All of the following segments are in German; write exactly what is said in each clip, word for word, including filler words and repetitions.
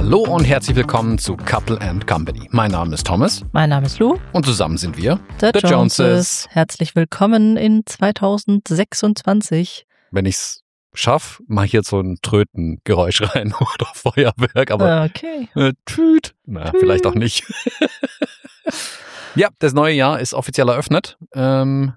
Hallo und herzlich willkommen zu Couple and Company. Mein Name ist Thomas. Mein Name ist Lou. Und zusammen sind wir The, The Joneses. Joneses. Herzlich willkommen in zweitausendsechsundzwanzig. Wenn ich es schaffe, mache ich jetzt so ein Trötengeräusch rein oder Feuerwerk, aber okay. äh, tüt. Na, tüt. Vielleicht auch nicht. Ja, das neue Jahr ist offiziell eröffnet. Ähm,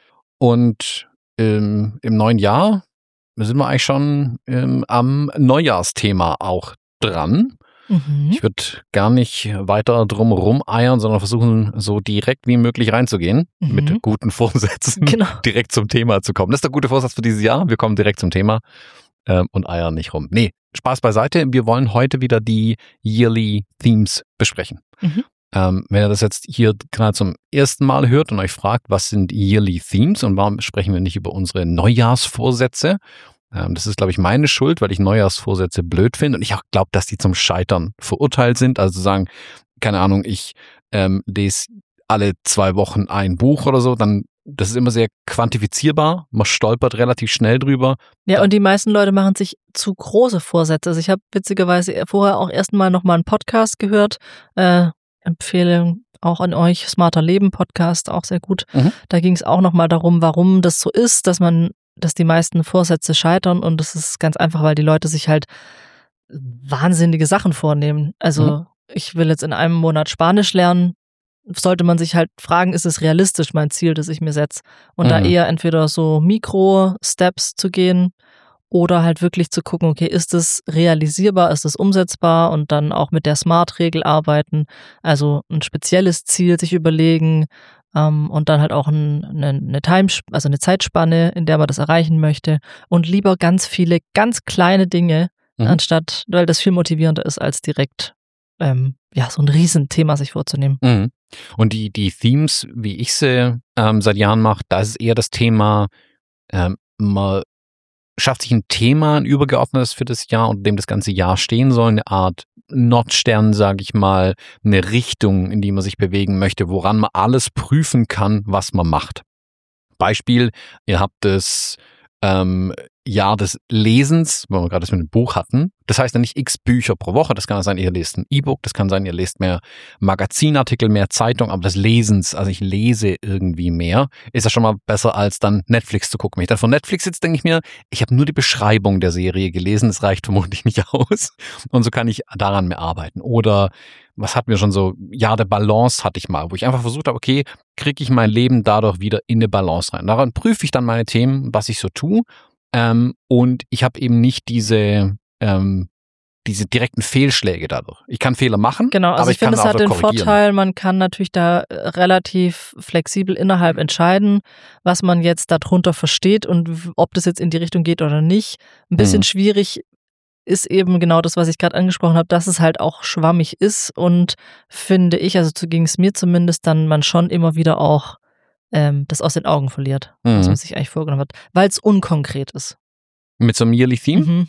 und ähm, im neuen Jahr sind wir eigentlich schon ähm, am Neujahrsthema auch dran. Mhm. Ich würde gar nicht weiter drum rumeiern, sondern versuchen, so direkt wie möglich reinzugehen, mhm. mit guten Vorsätzen, genau. direkt zum Thema zu kommen. Das ist der gute Vorsatz für dieses Jahr. Wir kommen direkt zum Thema ähm, und eiern nicht rum. Nee, Spaß beiseite. Wir wollen heute wieder die Yearly Themes besprechen. Mhm. Ähm, wenn ihr das jetzt hier gerade zum ersten Mal hört und euch fragt, was sind Yearly Themes und warum sprechen wir nicht über unsere Neujahrsvorsätze? Ähm, das ist, glaube ich, meine Schuld, weil ich Neujahrsvorsätze blöd finde und ich auch glaube, dass die zum Scheitern verurteilt sind. Also zu sagen, keine Ahnung, ich ähm, lese alle zwei Wochen ein Buch oder so, dann das ist immer sehr quantifizierbar. Man stolpert relativ schnell drüber. Ja, und die meisten Leute machen sich zu große Vorsätze. Also ich habe witzigerweise vorher auch erstmal nochmal einen Podcast gehört, äh, Empfehlung auch an euch, Smarter Leben Podcast, auch sehr gut. Mhm. Da ging es auch nochmal darum, warum das so ist, dass man, dass die meisten Vorsätze scheitern und das ist ganz einfach, weil die Leute sich halt wahnsinnige Sachen vornehmen. Also mhm. ich will jetzt in einem Monat Spanisch lernen, sollte man sich halt fragen, ist es realistisch, mein Ziel, das ich mir setze? Und mhm. da eher entweder so Mikro-Steps zu gehen, oder halt wirklich zu gucken, okay, ist es realisierbar, ist es umsetzbar und dann auch mit der Smart-Regel arbeiten, also ein spezielles Ziel sich überlegen ähm, und dann halt auch ein, eine, eine Time, also eine Zeitspanne, in der man das erreichen möchte und lieber ganz viele, ganz kleine Dinge, mhm. anstatt, weil das viel motivierender ist, als direkt ähm, ja so ein Riesenthema sich vorzunehmen. Mhm. Und die, die Themes, wie ich sie ähm, seit Jahren mache, da ist eher das Thema, ähm, mal schafft sich ein Thema, ein übergeordnetes für das Jahr, unter dem das ganze Jahr stehen soll, eine Art Nordstern, sage ich mal, eine Richtung, in die man sich bewegen möchte, woran man alles prüfen kann, was man macht. Beispiel, ihr habt das ähm, Jahr des Lesens, weil wir gerade das mit dem Buch hatten. Das heißt ja nicht x Bücher pro Woche, das kann sein, ihr lest ein E-Book, das kann sein, ihr lest mehr Magazinartikel, mehr Zeitung, aber das Lesens, also ich lese irgendwie mehr, ist ja schon mal besser als dann Netflix zu gucken. Wenn ich dann von Netflix sitze, denke ich mir, ich habe nur die Beschreibung der Serie gelesen, das reicht vermutlich nicht aus und so kann ich daran mehr arbeiten. Oder was hatten wir schon so, Jahr der Balance hatte ich mal, wo ich einfach versucht habe, okay, kriege ich mein Leben dadurch wieder in eine Balance rein. Daran prüfe ich dann meine Themen, was ich so tue. Ähm, und ich habe eben nicht diese ähm, diese direkten Fehlschläge dadurch. Ich kann Fehler machen, genau, also aber ich, ich finde, kann es hat den korrigieren. Vorteil, man kann natürlich da relativ flexibel innerhalb entscheiden, was man jetzt darunter versteht und ob das jetzt in die Richtung geht oder nicht. Ein bisschen mhm. schwierig ist eben genau das, was ich gerade angesprochen habe, dass es halt auch schwammig ist und finde ich, also so ging es mir zumindest, dann man schon immer wieder auch ähm, das aus den Augen verliert, mhm. was man sich eigentlich vorgenommen hat, weil es unkonkret ist. Mit so einem Yearly Theme? Mhm.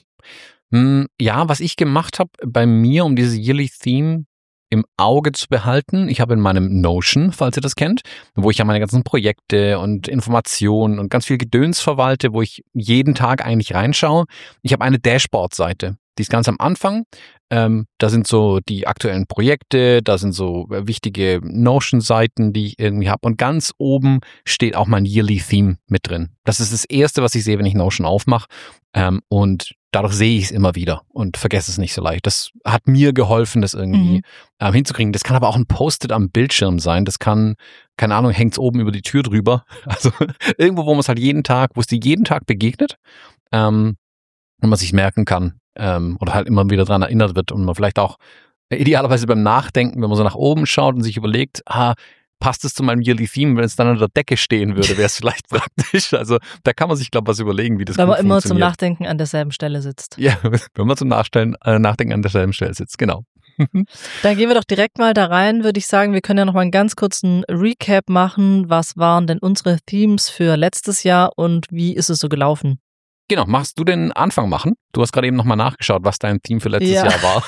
Hm, ja, was ich gemacht habe bei mir, um dieses Yearly Theme im Auge zu behalten, ich habe in meinem Notion, falls ihr das kennt, wo ich ja meine ganzen Projekte und Informationen und ganz viel Gedöns verwalte, wo ich jeden Tag eigentlich reinschaue. Ich habe eine Dashboard-Seite, die ist ganz am Anfang. Ähm, da sind so die aktuellen Projekte, da sind so wichtige Notion-Seiten, die ich irgendwie habe. Und ganz oben steht auch mein Yearly Theme mit drin. Das ist das Erste, was ich sehe, wenn ich Notion aufmache. Ähm, und dadurch sehe ich es immer wieder und vergesse es nicht so leicht. Das hat mir geholfen, das irgendwie mhm. ähm, hinzukriegen. Das kann aber auch ein Post-it am Bildschirm sein. Das kann, keine Ahnung, hängt es oben über die Tür drüber. Also irgendwo, wo man es halt jeden Tag, wo es dir jeden Tag begegnet ähm, und man sich merken kann ähm, oder halt immer wieder dran erinnert wird und man vielleicht auch idealerweise beim Nachdenken, wenn man so nach oben schaut und sich überlegt, ah, passt es zu meinem Yearly Theme, wenn es dann an der Decke stehen würde, wäre es vielleicht praktisch. Also da kann man sich, glaube ich, was überlegen, wie das Weil gut man immer funktioniert. zum Nachdenken an derselben Stelle sitzt. Ja, wenn man zum Nachstellen, äh, Nachdenken an derselben Stelle sitzt, genau. Dann gehen wir doch direkt mal da rein, würde ich sagen. Wir können ja noch mal einen ganz kurzen Recap machen. Was waren denn unsere Themes für letztes Jahr und wie ist es so gelaufen? Genau, machst du den Anfang machen? Du hast gerade eben nochmal nachgeschaut, was dein Theme für letztes ja. Jahr war.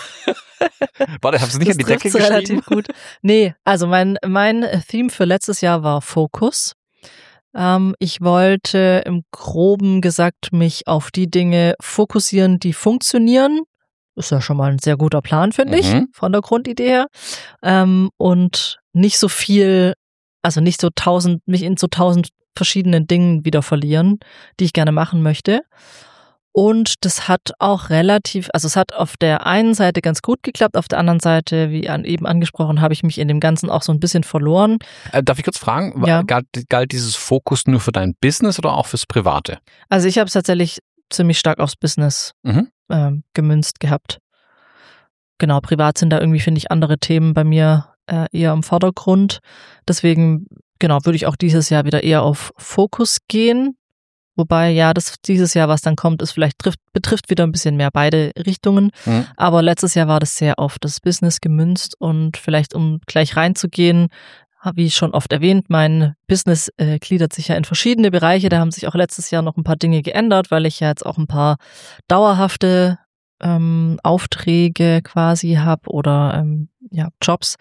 Warte, hast du nicht das an die Decke geschrieben? Relativ gut. Nee, also mein, mein Theme für letztes Jahr war Fokus. Ähm, ich wollte im Groben gesagt mich auf die Dinge fokussieren, die funktionieren ist ja schon mal ein sehr guter Plan, finde ich, Mhm. von der Grundidee her. Ähm, und nicht so viel, also nicht so tausend, mich in so tausend verschiedenen Dingen wieder verlieren, die ich gerne machen möchte. Und das hat auch relativ, also es hat auf der einen Seite ganz gut geklappt, auf der anderen Seite, wie an, eben angesprochen, habe ich mich in dem Ganzen auch so ein bisschen verloren. Äh, darf ich kurz fragen, wa- Ja. galt, galt dieses Fokus nur für dein Business oder auch fürs Private? Also ich habe es tatsächlich ziemlich stark aufs Business Mhm. ähm, gemünzt gehabt. Genau, privat sind da irgendwie, finde ich, andere Themen bei mir äh, eher im Vordergrund. Deswegen, genau, würde ich auch dieses Jahr wieder eher auf Fokus gehen. Wobei, ja, das dieses Jahr, was dann kommt, ist vielleicht trifft, betrifft wieder ein bisschen mehr beide Richtungen. Mhm. Aber letztes Jahr war das sehr auf das Business gemünzt und vielleicht, um gleich reinzugehen, wie schon oft erwähnt, mein Business äh, gliedert sich ja in verschiedene Bereiche. Da haben sich auch letztes Jahr noch ein paar Dinge geändert, weil ich ja jetzt auch ein paar dauerhafte ähm, Aufträge quasi habe oder ähm, ja, Jobs.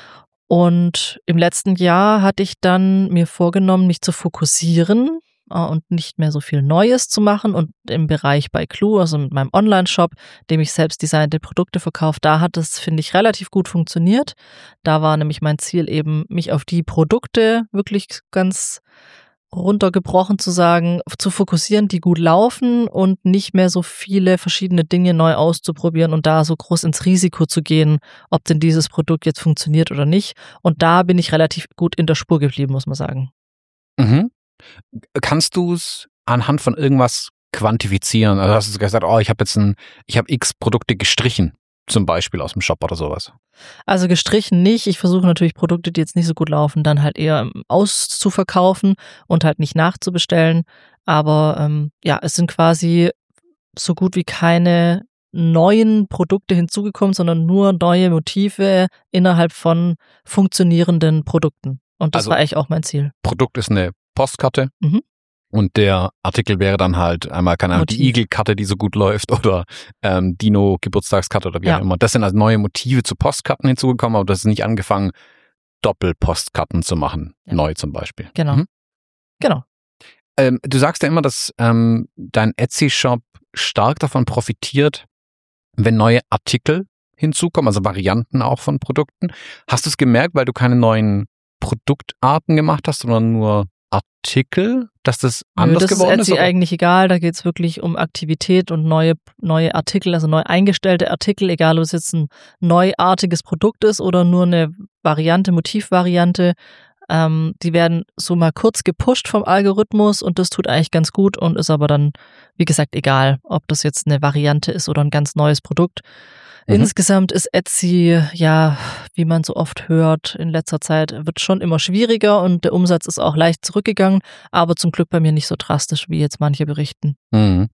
Und im letzten Jahr hatte ich dann mir vorgenommen, mich zu fokussieren äh, und nicht mehr so viel Neues zu machen. Und im Bereich bei Clue, also mit meinem Online-Shop, dem ich selbst designte Produkte verkaufe, da hat es, finde ich, relativ gut funktioniert. Da war nämlich mein Ziel eben, mich auf die Produkte wirklich ganz runtergebrochen zu sagen, zu fokussieren, die gut laufen und nicht mehr so viele verschiedene Dinge neu auszuprobieren und da so groß ins Risiko zu gehen, ob denn dieses Produkt jetzt funktioniert oder nicht. Und da bin ich relativ gut in der Spur geblieben, muss man sagen. Mhm. Kannst du es anhand von irgendwas quantifizieren? Also hast du gesagt, oh, ich habe jetzt ein, ich habe x Produkte gestrichen, zum Beispiel aus dem Shop oder sowas. Also gestrichen nicht. Ich versuche natürlich Produkte, die jetzt nicht so gut laufen, dann halt eher auszuverkaufen und halt nicht nachzubestellen. Aber ähm, ja, es sind quasi so gut wie keine neuen Produkte hinzugekommen, sondern nur neue Motive innerhalb von funktionierenden Produkten. Und das Also- war eigentlich auch mein Ziel. Produkt ist eine Postkarte. Mhm. Und der Artikel wäre dann halt einmal, keine Ahnung, die Motiv. Igelkarte, die so gut läuft oder ähm, Dino-Geburtstagskarte oder wie Ja. auch immer. Das sind also neue Motive zu Postkarten hinzugekommen, aber das ist nicht angefangen, Doppelpostkarten zu machen. Ja. Neu zum Beispiel. Genau. Mhm. Genau. Ähm, du sagst ja immer, dass ähm, dein Etsy-Shop stark davon profitiert, wenn neue Artikel hinzukommen, also Varianten auch von Produkten. Hast du es gemerkt, weil du keine neuen Produktarten gemacht hast, sondern nur Artikel, dass das Nö, anders das geworden ist ist? Etsy oder? eigentlich egal. Da geht es wirklich um Aktivität und neue, neue Artikel, also neu eingestellte Artikel, egal ob es jetzt ein neuartiges Produkt ist oder nur eine Variante, Motivvariante. Ähm, die werden so mal kurz gepusht vom Algorithmus und das tut eigentlich ganz gut und ist aber dann, wie gesagt, egal, ob das jetzt eine Variante ist oder ein ganz neues Produkt. Mhm. Insgesamt ist Etsy, ja, wie man so oft hört, in letzter Zeit wird schon immer schwieriger und der Umsatz ist auch leicht zurückgegangen, aber zum Glück bei mir nicht so drastisch, wie jetzt manche berichten. Mhm.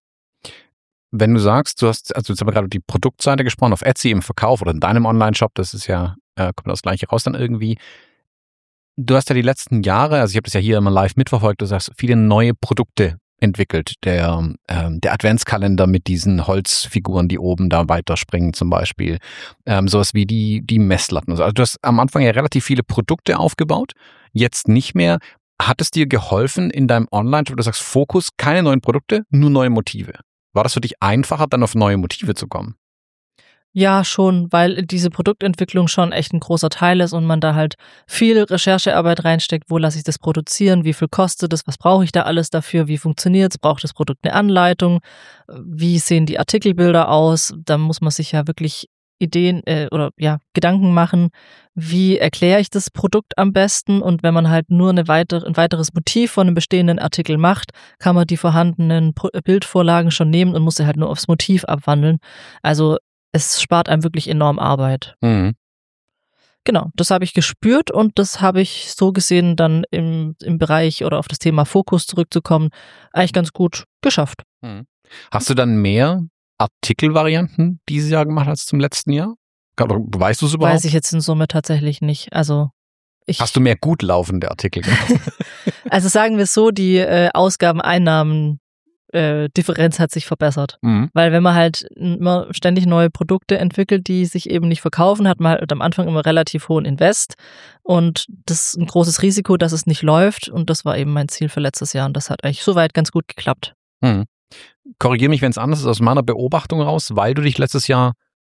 Wenn du sagst, du hast, also jetzt haben wir gerade die Produktseite gesprochen, auf Etsy im Verkauf oder in deinem Online-Shop, das ist ja, äh, kommt das gleiche raus dann irgendwie. Du hast ja die letzten Jahre, also ich habe das ja hier immer live mitverfolgt, du sagst, viele neue Produkte entwickelt. Der, ähm, der Adventskalender mit diesen Holzfiguren, die oben da weiterspringen zum Beispiel. Ähm, sowas wie die, die Messlatten. Also du hast am Anfang ja relativ viele Produkte aufgebaut, jetzt nicht mehr. Hat es dir geholfen in deinem Online-Shop, du sagst Fokus, keine neuen Produkte, nur neue Motive? War das für dich einfacher, dann auf neue Motive zu kommen? Ja, schon, weil diese Produktentwicklung schon echt ein großer Teil ist und man da halt viel Recherchearbeit reinsteckt. Wo lasse ich das produzieren? Wie viel kostet es? Was brauche ich da alles dafür? Wie funktioniert es? Braucht das Produkt eine Anleitung? Wie sehen die Artikelbilder aus? Da muss man sich ja wirklich Ideen äh, oder ja Gedanken machen. Wie erkläre ich das Produkt am besten? Und wenn man halt nur eine weitere, ein weiteres Motiv von einem bestehenden Artikel macht, kann man die vorhandenen Pro- Bildvorlagen schon nehmen und muss sie halt nur aufs Motiv abwandeln. Also es spart einem wirklich enorm Arbeit. Mhm. Genau, das habe ich gespürt und das habe ich so gesehen dann im, im Bereich oder auf das Thema Fokus zurückzukommen, eigentlich ganz gut geschafft. Mhm. Hast du dann mehr Artikelvarianten dieses Jahr gemacht als zum letzten Jahr? Oder weißt du es überhaupt? Weiß ich jetzt in Summe tatsächlich nicht. Also ich, Hast du mehr gut laufende Artikel gemacht? also sagen wir es so, die äh, Ausgaben-Einnahmen äh, Differenz hat sich verbessert. Mhm. Weil wenn man halt immer ständig neue Produkte entwickelt, die sich eben nicht verkaufen, hat man halt am Anfang immer relativ hohen Invest und das ist ein großes Risiko, dass es nicht läuft und das war eben mein Ziel für letztes Jahr und das hat eigentlich soweit ganz gut geklappt. Mhm. Korrigiere mich, wenn es anders ist, aus meiner Beobachtung raus, weil du dich letztes Jahr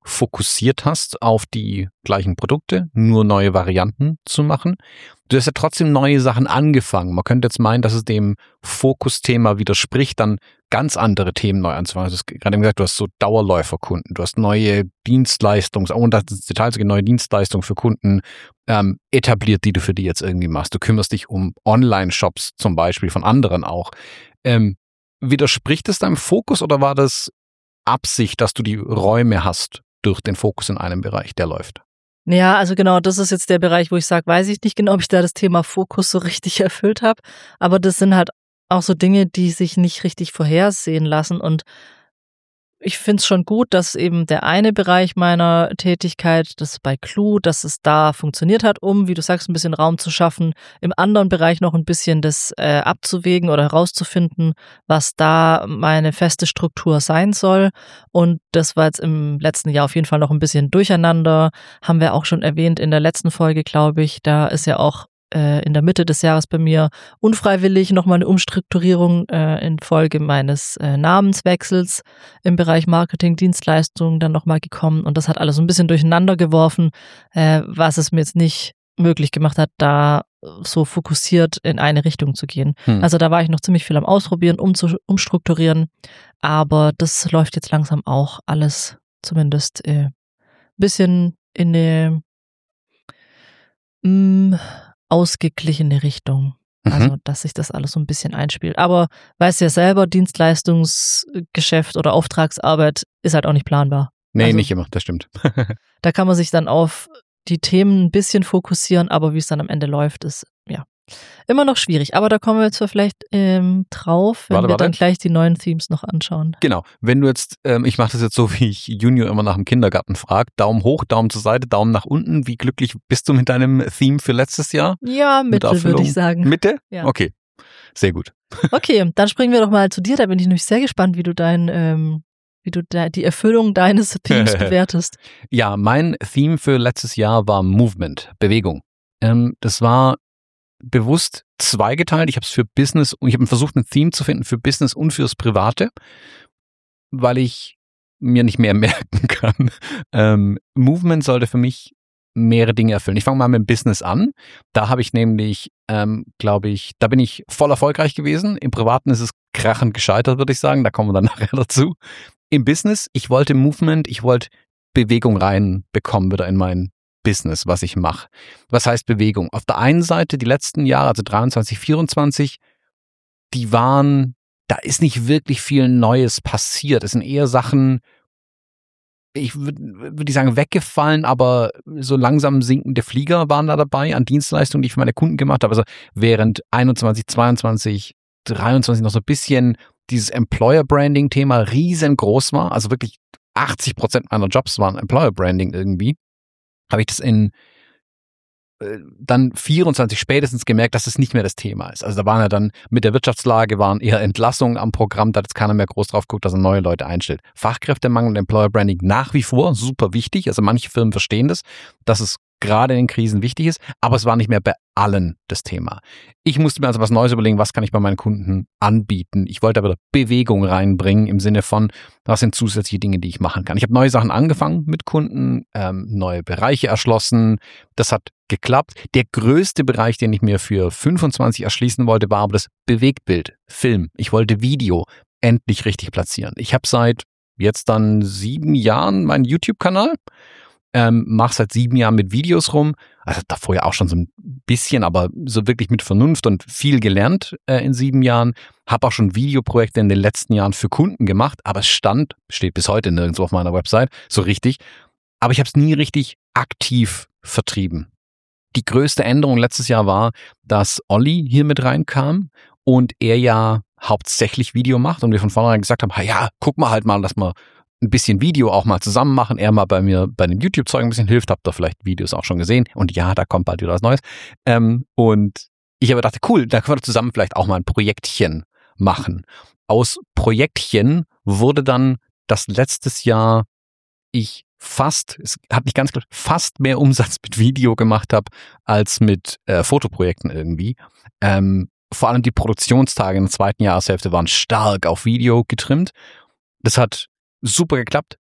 fokussiert hast auf die gleichen Produkte, nur neue Varianten zu machen. Du hast ja trotzdem neue Sachen angefangen. Man könnte jetzt meinen, dass es dem Fokusthema widerspricht, dann ganz andere Themen neu anzufangen. Du hast gerade gesagt, du hast so Dauerläuferkunden, du hast neue Dienstleistungs-, ohne das ins Detail zu gehen, neue Dienstleistungen für Kunden ähm, etabliert, die du für die jetzt irgendwie machst. Du kümmerst dich um Online-Shops zum Beispiel von anderen auch. Ähm, widerspricht es deinem Fokus oder war das Absicht, dass du die Räume hast durch den Fokus in einem Bereich, der läuft? Ja, also genau, das ist jetzt der Bereich, wo ich sage, weiß ich nicht genau, ob ich da das Thema Fokus so richtig erfüllt habe. Aber das sind halt auch so Dinge, die sich nicht richtig vorhersehen lassen. Und ich finde es schon gut, dass eben der eine Bereich meiner Tätigkeit, das bei Clue, dass es da funktioniert hat, um, wie du sagst, ein bisschen Raum zu schaffen, im anderen Bereich noch ein bisschen das äh, abzuwägen oder herauszufinden, was da meine feste Struktur sein soll. Und das war jetzt im letzten Jahr auf jeden Fall noch ein bisschen durcheinander. Haben wir auch schon erwähnt in der letzten Folge, glaube ich. Da ist ja auch in der Mitte des Jahres bei mir unfreiwillig nochmal eine Umstrukturierung äh, infolge meines äh, Namenswechsels im Bereich Marketing, Dienstleistungen dann nochmal gekommen und das hat alles so ein bisschen durcheinander geworfen, äh, was es mir jetzt nicht möglich gemacht hat, da so fokussiert in eine Richtung zu gehen. Hm. Also da war ich noch ziemlich viel am Ausprobieren, um zu umstrukturieren, aber das läuft jetzt langsam auch alles zumindest ein äh, bisschen in eine mh, ausgeglichene Richtung. Also, mhm. dass sich das alles so ein bisschen einspielt. Aber weißt ja selber, Dienstleistungsgeschäft oder Auftragsarbeit ist halt auch nicht planbar. Nee, also, nicht immer, das stimmt. Da kann man sich dann auf die Themen ein bisschen fokussieren, aber wie es dann am Ende läuft, ist ja immer noch schwierig. Aber da kommen wir jetzt vielleicht ähm, drauf, wenn warte, wir warte. dann gleich die neuen Themes noch anschauen. Genau. Wenn du jetzt, ähm, ich mache das jetzt so, wie ich Junior immer nach dem Kindergarten frage, Daumen hoch, Daumen zur Seite, Daumen nach unten. Wie glücklich bist du mit deinem Theme für letztes Jahr? Ja, Mitte, würde ich sagen. Mitte? Ja. Okay, sehr gut. Okay, dann springen wir doch mal zu dir. Da bin ich nämlich sehr gespannt, wie du dein, ähm, wie du da die Erfüllung deines Themes bewertest. Ja, mein Theme für letztes Jahr war Movement, Bewegung. Ähm, das war bewusst zweigeteilt. Ich habe es für Business und ich habe versucht, ein Theme zu finden für Business und fürs Private, weil ich mir nicht mehr merken kann. Ähm, Movement sollte für mich mehrere Dinge erfüllen. Ich fange mal mit dem Business an. Da habe ich nämlich, ähm, glaube ich, da bin ich voll erfolgreich gewesen. Im Privaten ist es krachend gescheitert, würde ich sagen. Da kommen wir dann nachher dazu. Im Business, ich wollte Movement, ich wollte Bewegung reinbekommen wieder in mein Business, was ich mache. Was heißt Bewegung? Auf der einen Seite die letzten Jahre, also dreiundzwanzig, vierundzwanzig, die waren, da ist nicht wirklich viel Neues passiert. Es sind eher Sachen, ich würde würd ich sagen, weggefallen, aber so langsam sinkende Flieger waren da dabei an Dienstleistungen, die ich für meine Kunden gemacht habe. Also während einundzwanzig, zweiundzwanzig, dreiundzwanzig noch so ein bisschen dieses Employer-Branding-Thema riesengroß war, also wirklich achtzig Prozent meiner Jobs waren Employer-Branding irgendwie, habe ich das in äh, dann vierundzwanzig spätestens gemerkt, dass es nicht mehr das Thema ist. Also da waren ja dann mit der Wirtschaftslage waren eher Entlassungen am Programm, da hat jetzt keiner mehr groß drauf geguckt, dass er neue Leute einstellt. Fachkräftemangel und Employer Branding nach wie vor super wichtig. Also manche Firmen verstehen das, dass es gerade in den Krisen wichtig ist, aber es war nicht mehr bei allen das Thema. Ich musste mir also was Neues überlegen, was kann ich bei meinen Kunden anbieten. Ich wollte aber Bewegung reinbringen im Sinne von, was sind zusätzliche Dinge, die ich machen kann. Ich habe neue Sachen angefangen mit Kunden, ähm, neue Bereiche erschlossen. Das hat geklappt. Der größte Bereich, den ich mir für fünfundzwanzig erschließen wollte, war aber das Bewegtbild, Film. Ich wollte Video endlich richtig platzieren. Ich habe seit jetzt dann sieben Jahren meinen YouTube-Kanal. Ähm, mache seit sieben Jahren mit Videos rum, also davor ja auch schon so ein bisschen, aber so wirklich mit Vernunft und viel gelernt äh, in sieben Jahren. Habe auch schon Videoprojekte in den letzten Jahren für Kunden gemacht, aber es stand, steht bis heute nirgendwo auf meiner Website, so richtig. Aber ich habe es nie richtig aktiv vertrieben. Die größte Änderung letztes Jahr war, dass Olli hier mit reinkam und er ja hauptsächlich Video macht und wir von vornherein gesagt haben, ja, guck mal halt mal, dass wir ein bisschen Video auch mal zusammen machen, er mal bei mir bei dem YouTube-Zeug ein bisschen hilft, habt ihr vielleicht Videos auch schon gesehen und ja, da kommt bald wieder was Neues. Ähm, und ich aber dachte, cool, da können wir zusammen vielleicht auch mal ein Projektchen machen. Aus Projektchen wurde dann das letztes Jahr ich fast, es hat nicht ganz klar, fast mehr Umsatz mit Video gemacht habe, als mit äh, Fotoprojekten irgendwie. Ähm, vor allem die Produktionstage in der zweiten Jahreshälfte waren stark auf Video getrimmt. Das hat super geklappt.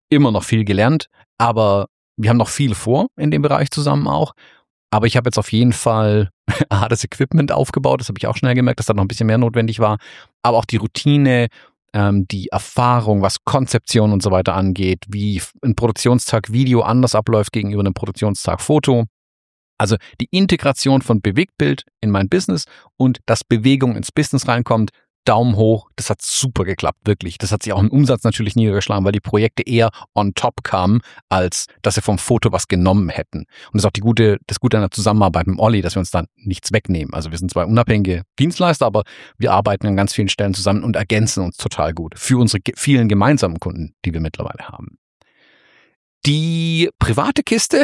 immer noch viel gelernt, aber wir haben noch viel vor in dem Bereich zusammen auch. Aber ich habe jetzt auf jeden Fall hartes Equipment aufgebaut, das habe ich auch schnell gemerkt, dass da noch ein bisschen mehr notwendig war. Aber auch die Routine, ähm, die Erfahrung, was Konzeption und so weiter angeht, wie ein Produktionstag Video anders abläuft gegenüber einem Produktionstag Foto. Also die Integration von Bewegtbild in mein Business und dass Bewegung ins Business reinkommt, Daumen hoch, das hat super geklappt, wirklich. Das hat sich auch im Umsatz natürlich niedergeschlagen, weil die Projekte eher on top kamen, als dass wir vom Foto was genommen hätten. Und das ist auch die gute, das Gute an der Zusammenarbeit mit Olli, dass wir uns dann nichts wegnehmen. Also wir sind zwei unabhängige Dienstleister, aber wir arbeiten an ganz vielen Stellen zusammen und ergänzen uns total gut für unsere vielen gemeinsamen Kunden, die wir mittlerweile haben. Die private Kiste...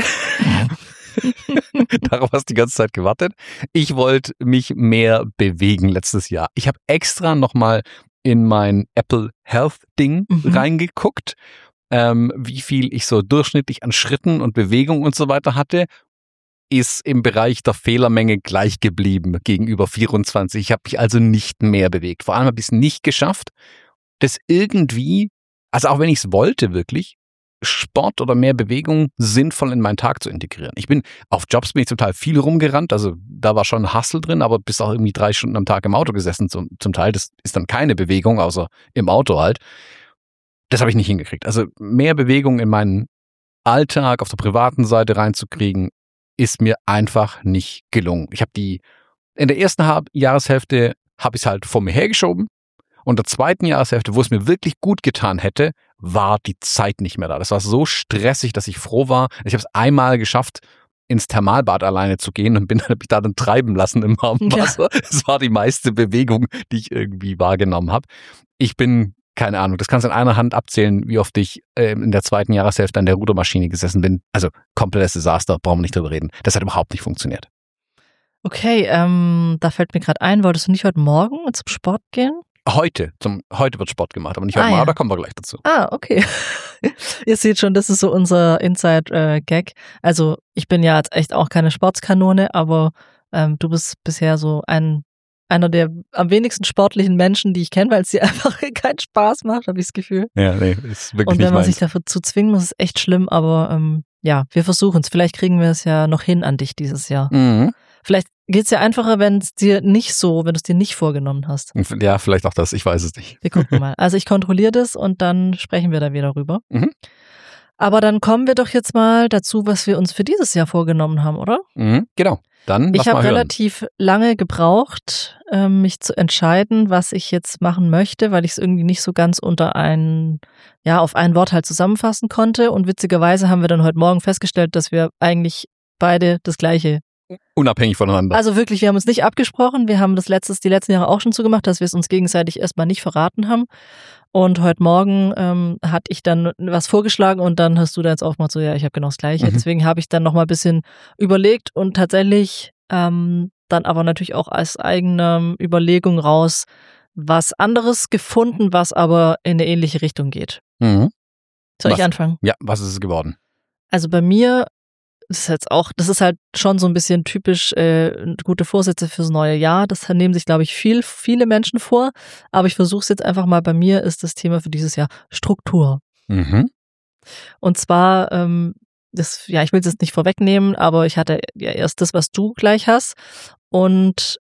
Darauf hast du die ganze Zeit gewartet. Ich wollte mich mehr bewegen letztes Jahr. Ich habe extra nochmal in mein Apple Health Ding mhm. reingeguckt, ähm, wie viel ich so durchschnittlich an Schritten und Bewegung und so weiter hatte. Ist im Bereich der Fehlermenge gleich geblieben gegenüber vierundzwanzig. Ich habe mich also nicht mehr bewegt. Vor allem habe ich es nicht geschafft, das irgendwie, also auch wenn ich es wollte wirklich, Sport oder mehr Bewegung sinnvoll in meinen Tag zu integrieren. Ich bin, auf Jobs bin ich zum Teil viel rumgerannt, also da war schon Hustle drin, aber bis auch irgendwie drei Stunden am Tag im Auto gesessen zum, zum Teil. Das ist dann keine Bewegung, außer im Auto halt. Das habe ich nicht hingekriegt. Also mehr Bewegung in meinen Alltag auf der privaten Seite reinzukriegen, ist mir einfach nicht gelungen. Ich habe die, in der ersten Halb- Jahreshälfte habe ich es halt vor mir hergeschoben. Und der zweiten Jahreshälfte, wo es mir wirklich gut getan hätte, war die Zeit nicht mehr da. Das war so stressig, dass ich froh war. Ich habe es einmal geschafft, ins Thermalbad alleine zu gehen und bin dann, hab ich da dann treiben lassen im warmen Wasser. Ja. Das war die meiste Bewegung, die ich irgendwie wahrgenommen habe. Ich bin, keine Ahnung, das kannst du in einer Hand abzählen, wie oft ich äh, in der zweiten Jahreshälfte an der Rudermaschine gesessen bin. Also komplettes Desaster, brauchen wir nicht drüber reden. Das hat überhaupt nicht funktioniert. Okay, ähm, da fällt mir gerade ein, wolltest du nicht heute Morgen zum Sport gehen? Heute, zum, heute wird Sport gemacht, aber nicht heute ah, mal, ja. Da kommen wir gleich dazu. Ah, okay. Ihr seht schon, das ist so unser Inside-Gag. Also ich bin ja jetzt echt auch keine Sportskanone, aber ähm, du bist bisher so ein einer der am wenigsten sportlichen Menschen, die ich kenne, weil es dir einfach keinen Spaß macht, habe ich das Gefühl. Ja, nee, ist wirklich Und wenn nicht man meins. sich dafür zu zwingen muss, ist echt schlimm, aber ähm, ja, wir versuchen es. Vielleicht kriegen wir es ja noch hin an dich dieses Jahr. Mhm. Vielleicht geht's ja einfacher, wenn es dir nicht so, wenn du es dir nicht vorgenommen hast. Ja, vielleicht auch das, ich weiß es nicht. Wir gucken mal. Also ich kontrolliere das und dann sprechen wir da wieder drüber. Mhm. Aber dann kommen wir doch jetzt mal dazu, was wir uns für dieses Jahr vorgenommen haben, oder? Mhm, genau. Dann ich lass mal habe hören. relativ lange gebraucht, ähm, mich zu entscheiden, was ich jetzt machen möchte, weil ich es irgendwie nicht so ganz unter ein, ja, auf ein Wort halt zusammenfassen konnte. Und witzigerweise haben wir dann heute Morgen festgestellt, dass wir eigentlich beide das Gleiche. Unabhängig voneinander. Also wirklich, wir haben uns nicht abgesprochen. Wir haben das letztes, die letzten Jahre auch schon so gemacht, dass wir es uns gegenseitig erstmal nicht verraten haben. Und heute Morgen ähm, hatte ich dann was vorgeschlagen und dann hast du da jetzt auch mal so, ja, ich habe genau das Gleiche. Mhm. Deswegen habe ich dann noch mal ein bisschen überlegt und tatsächlich ähm, dann aber natürlich auch als eigene Überlegung raus was anderes gefunden, was aber in eine ähnliche Richtung geht. Mhm. Soll was? ich anfangen? Ja, was ist es geworden? Also bei mir das ist jetzt auch, das ist halt schon so ein bisschen typisch äh, gute Vorsätze fürs neue Jahr. Das nehmen sich, glaube ich, viel, viele Menschen vor. Aber ich versuche es jetzt einfach mal. Bei mir ist das Thema für dieses Jahr Struktur. Mhm. Und zwar, ähm, das, ja, ich will es jetzt nicht vorwegnehmen, aber ich hatte ja erst das, was du gleich hast. Und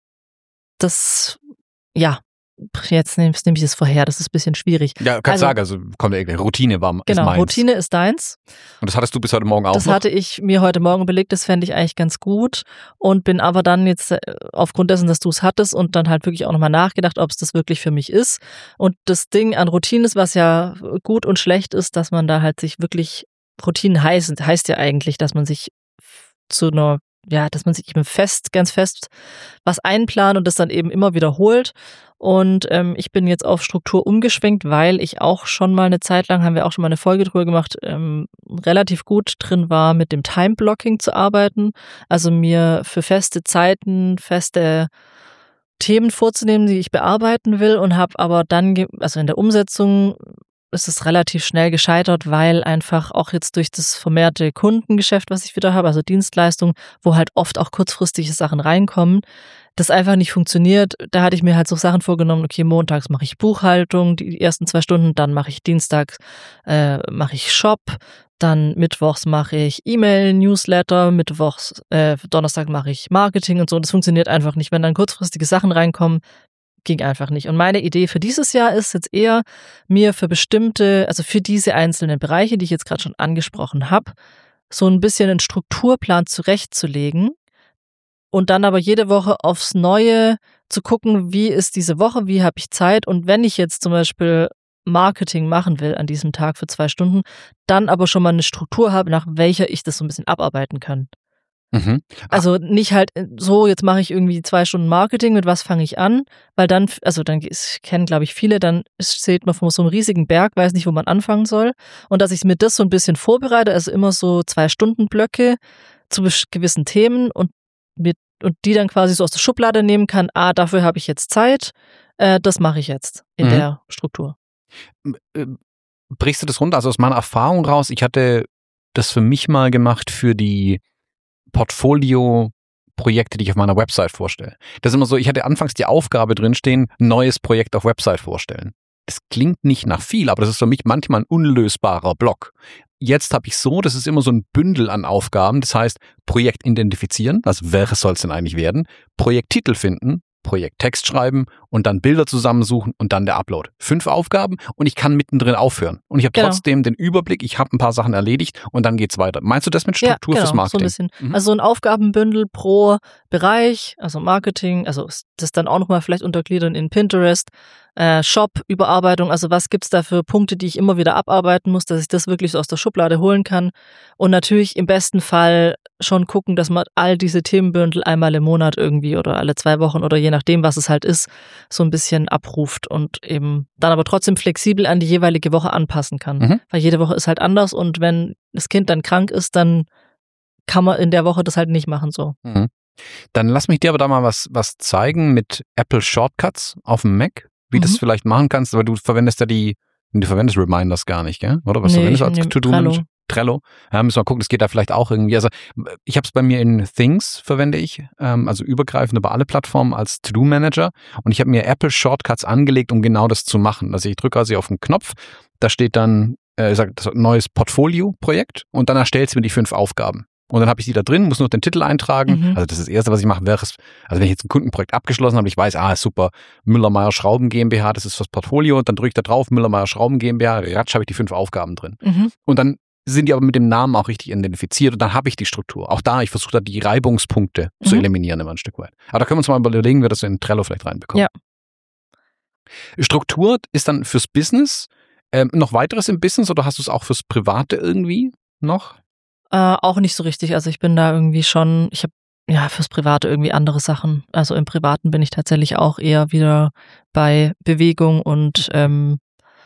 das, ja, jetzt nehme nehm ich das vorher, das ist ein bisschen schwierig. Ja, kannst also, sagen, also kommt ja irgendeine Routine war genau, ist meins. Routine ist deins. Und das hattest du bis heute Morgen auch Das noch? hatte ich mir heute Morgen überlegt, das fände ich eigentlich ganz gut und bin aber dann jetzt aufgrund dessen, dass du es hattest und dann halt wirklich auch nochmal nachgedacht, ob es das wirklich für mich ist. Und das Ding an Routine ist, was ja gut und schlecht ist, dass man da halt sich wirklich, Routinen heißt, heißt ja eigentlich, dass man sich zu einer ja, dass man sich eben fest, ganz fest was einplant und das dann eben immer wiederholt. Und ähm, ich bin jetzt auf Struktur umgeschwenkt, weil ich auch schon mal eine Zeit lang, haben wir auch schon mal eine Folge drüber gemacht, ähm, relativ gut drin war, mit dem Time-Blocking zu arbeiten. Also mir für feste Zeiten, feste Themen vorzunehmen, die ich bearbeiten will und habe aber dann, also in der Umsetzung ist es relativ schnell gescheitert, weil einfach auch jetzt durch das vermehrte Kundengeschäft, was ich wieder habe, also Dienstleistung, wo halt oft auch kurzfristige Sachen reinkommen, das einfach nicht funktioniert. Da hatte ich mir halt so Sachen vorgenommen, okay, montags mache ich Buchhaltung, die ersten zwei Stunden, dann mache ich dienstags, äh, mache ich Shop, dann mittwochs mache ich E-Mail, Newsletter, mittwochs, äh, Donnerstag mache ich Marketing und so. Das funktioniert einfach nicht. Wenn dann kurzfristige Sachen reinkommen, ging einfach nicht. Und meine Idee für dieses Jahr ist jetzt eher, mir für bestimmte, also für diese einzelnen Bereiche, die ich jetzt gerade schon angesprochen habe, so ein bisschen einen Strukturplan zurechtzulegen und dann aber jede Woche aufs Neue zu gucken, wie ist diese Woche, wie habe ich Zeit, und wenn ich jetzt zum Beispiel Marketing machen will an diesem Tag für zwei Stunden, dann aber schon mal eine Struktur habe, nach welcher ich das so ein bisschen abarbeiten kann. Mhm. Also nicht halt so, jetzt mache ich irgendwie zwei Stunden Marketing, mit was fange ich an? Weil dann, also dann kennen, glaube ich, viele, dann steht man vor so einem riesigen Berg, weiß nicht, wo man anfangen soll. Und dass ich mir das so ein bisschen vorbereite, also immer so zwei Stunden Blöcke zu gewissen Themen und mit und die dann quasi so aus der Schublade nehmen kann, ah, dafür habe ich jetzt Zeit, äh, das mache ich jetzt in mhm. der Struktur. Brichst du das runter? Also aus meiner Erfahrung raus, ich hatte das für mich mal gemacht für die Portfolio-Projekte, die ich auf meiner Website vorstelle. Das ist immer so, ich hatte anfangs die Aufgabe drinstehen, neues Projekt auf Website vorstellen. Das klingt nicht nach viel, aber das ist für mich manchmal ein unlösbarer Block. Jetzt habe ich so, das ist immer so ein Bündel an Aufgaben, das heißt Projekt identifizieren, also welches soll es denn eigentlich werden, Projekttitel finden, Projekttext schreiben und dann Bilder zusammensuchen und dann der Upload. Fünf Aufgaben und ich kann mittendrin aufhören. Und ich habe genau. trotzdem den Überblick, ich habe ein paar Sachen erledigt und dann geht's weiter. Meinst du das mit Struktur ja, genau, fürs Marketing? So ein bisschen. Mhm. Also so ein Aufgabenbündel pro Bereich, also Marketing, also das dann auch nochmal vielleicht untergliedern in Pinterest, äh, Shop, Überarbeitung, also was gibt's da für Punkte, die ich immer wieder abarbeiten muss, dass ich das wirklich so aus der Schublade holen kann. Und natürlich im besten Fall schon gucken, dass man all diese Themenbündel einmal im Monat irgendwie oder alle zwei Wochen oder je nachdem, was es halt ist, so ein bisschen abruft und eben dann aber trotzdem flexibel an die jeweilige Woche anpassen kann. Mhm. Weil jede Woche ist halt anders und wenn das Kind dann krank ist, dann kann man in der Woche das halt nicht machen so. Mhm. Dann lass mich dir aber da mal was, was zeigen mit Apple Shortcuts auf dem Mac, wie mhm. du das vielleicht machen kannst, aber du verwendest ja die, du verwendest Reminders gar nicht, gell? Oder was nee, verwendest du als To-Do-Manager? Trello. Ja, müssen wir gucken, das geht da vielleicht auch irgendwie. Also ich habe es bei mir in Things verwende ich, ähm, also übergreifend über alle Plattformen als To-Do-Manager und ich habe mir Apple Shortcuts angelegt, um genau das zu machen. Also ich drücke also auf den Knopf, da steht dann, äh, ich sag, das neues Portfolio-Projekt und dann erstellt es mir die fünf Aufgaben. Und dann habe ich die da drin, muss nur den Titel eintragen. Mhm. Also das ist das Erste, was ich mache, wäre es, also wenn ich jetzt ein Kundenprojekt abgeschlossen habe, ich weiß, ah, super, Müller-Meyer Schrauben GmbH, das ist fürs Portfolio, und dann drücke ich da drauf, Müller-Meyer Schrauben GmbH, ratsch, habe ich die fünf Aufgaben drin. Mhm. Und dann sind die aber mit dem Namen auch richtig identifiziert und dann habe ich die Struktur. Auch da, ich versuche da die Reibungspunkte mhm. zu eliminieren immer ein Stück weit. Aber da können wir uns mal überlegen, wie wir das in Trello vielleicht reinbekommen. Ja. Struktur ist dann fürs Business. Ähm, noch weiteres im Business oder hast du es auch fürs Private irgendwie noch? Äh, auch nicht so richtig. Also ich bin da irgendwie schon, ich habe ja fürs Private irgendwie andere Sachen. Also im Privaten bin ich tatsächlich auch eher wieder bei Bewegung und ähm,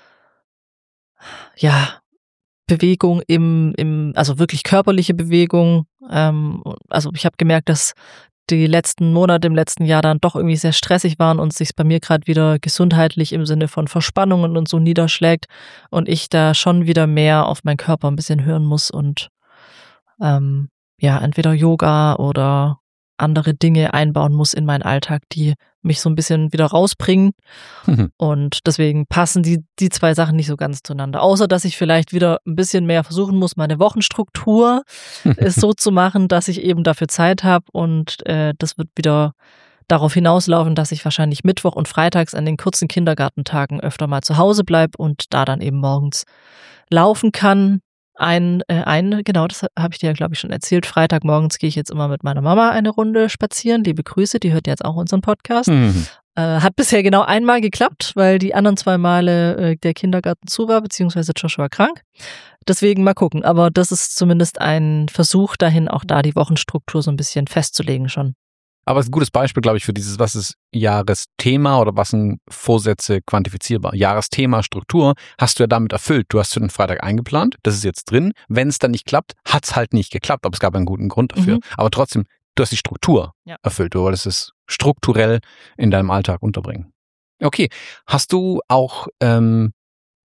ja, Bewegung im, im, also wirklich körperliche Bewegung. Ähm, also ich habe gemerkt, dass die letzten Monate im letzten Jahr dann doch irgendwie sehr stressig waren und sich bei mir gerade wieder gesundheitlich im Sinne von Verspannungen und so niederschlägt und ich da schon wieder mehr auf meinen Körper ein bisschen hören muss und ähm, ja, entweder Yoga oder andere Dinge einbauen muss in meinen Alltag, die mich so ein bisschen wieder rausbringen. Mhm. Und deswegen passen die, die zwei Sachen nicht so ganz zueinander. Außer, dass ich vielleicht wieder ein bisschen mehr versuchen muss, meine Wochenstruktur ist so zu machen, dass ich eben dafür Zeit habe. Und äh, das wird wieder darauf hinauslaufen, dass ich wahrscheinlich Mittwoch und Freitags an den kurzen Kindergartentagen öfter mal zu Hause bleibe und da dann eben morgens laufen kann. Ein, äh, ein, genau, das habe ich dir ja, glaube ich, schon erzählt. Freitagmorgens gehe ich jetzt immer mit meiner Mama eine Runde spazieren. Liebe Grüße, die hört jetzt auch unseren Podcast. Mhm. Äh, hat bisher genau einmal geklappt, weil die anderen zwei Male äh, der Kindergarten zu war, beziehungsweise Joshua krank. Deswegen mal gucken. Aber das ist zumindest ein Versuch dahin, auch da die Wochenstruktur so ein bisschen festzulegen schon. Aber es ist ein gutes Beispiel, glaube ich, für dieses, was ist Jahresthema oder was sind Vorsätze quantifizierbar. Jahresthema, Struktur hast du ja damit erfüllt. Du hast für den Freitag eingeplant, das ist jetzt drin. Wenn es dann nicht klappt, hat es halt nicht geklappt, aber es gab einen guten Grund dafür. Mhm. Aber trotzdem, du hast die Struktur ja. erfüllt. Du wolltest es strukturell in deinem Alltag unterbringen. Okay, hast du auch ähm,